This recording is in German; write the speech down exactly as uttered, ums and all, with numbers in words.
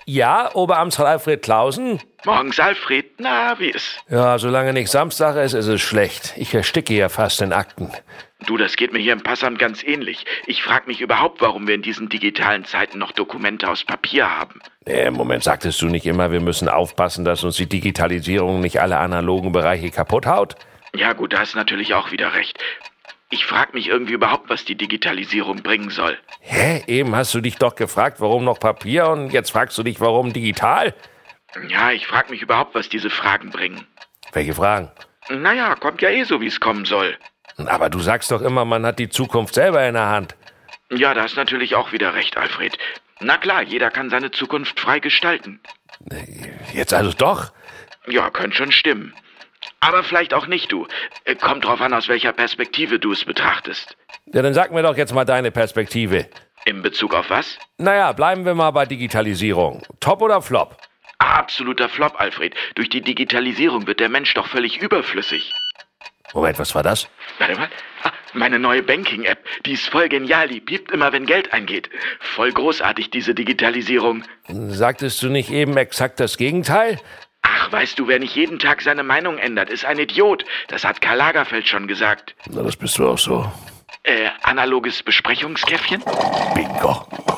Ja, Oberamtsrat Alfred Clausen? Morgens, Alfred. Na, wie ist? Ja, solange nicht Samstag ist, ist es schlecht. Ich ersticke ja fast in Akten. Du, das geht mir hier im Passamt ganz ähnlich. Ich frage mich überhaupt, warum wir in diesen digitalen Zeiten noch Dokumente aus Papier haben. Nee, im Moment sagtest du nicht immer, wir müssen aufpassen, dass uns die Digitalisierung nicht alle analogen Bereiche kaputt haut? Ja gut, da hast natürlich auch wieder recht. Ich frage mich irgendwie überhaupt, was die Digitalisierung bringen soll. Hä? Eben hast du dich doch gefragt, warum noch Papier und jetzt fragst du dich, warum digital? Ja, ich frage mich überhaupt, was diese Fragen bringen. Welche Fragen? Naja, kommt ja eh so, wie es kommen soll. Aber du sagst doch immer, man hat die Zukunft selber in der Hand. Ja, da hast natürlich auch wieder recht, Alfred. Na klar, jeder kann seine Zukunft frei gestalten. Jetzt also doch? Ja, könnte schon stimmen. Aber vielleicht auch nicht, du. Kommt drauf an, aus welcher Perspektive du es betrachtest. Ja, dann sag mir doch jetzt mal deine Perspektive. In Bezug auf was? Naja, bleiben wir mal bei Digitalisierung. Top oder Flop? Absoluter Flop, Alfred. Durch die Digitalisierung wird der Mensch doch völlig überflüssig. Moment, was war das? Warte mal. Ah, meine neue Banking-App. Die ist voll genial. Die piept immer, wenn Geld eingeht. Voll großartig, diese Digitalisierung. Sagtest du nicht eben exakt das Gegenteil? Ach, weißt du, wer nicht jeden Tag seine Meinung ändert, ist ein Idiot. Das hat Karl Lagerfeld schon gesagt. Na, das bist du auch so. Äh, analoges Besprechungskäffchen? Bingo.